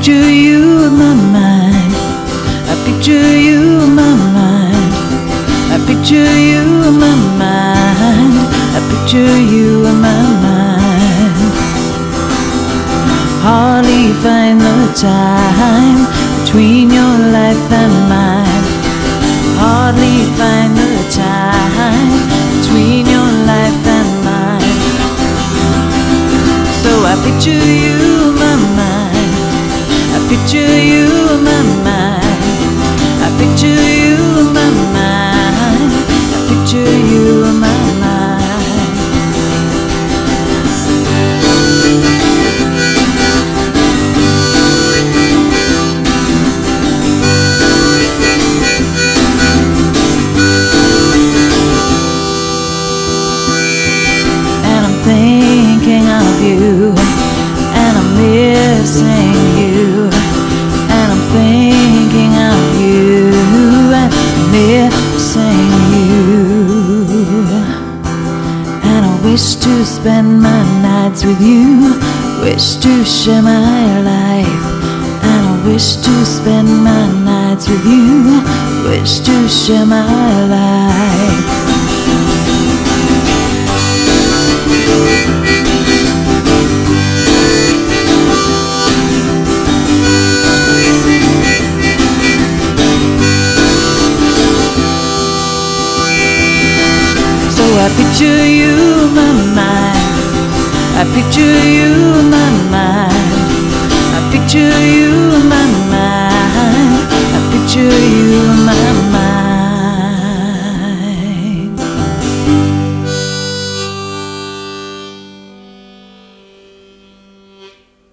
picture you in my mind. I picture you in my mind. I picture you in my mind. I picture you in my mind. Hardly find the time between your life and mine. Hardly find the time between your life and mine. So I picture you in my mind. I picture you in my mind. I picture you in my mind. I picture you in my mind. Thinking of you, and I'm missing you, and I'm thinking of you, and I'm missing you. And I wish to spend my nights with you, wish to share my life. And I wish to spend my nights with you, wish to share my life. I picture you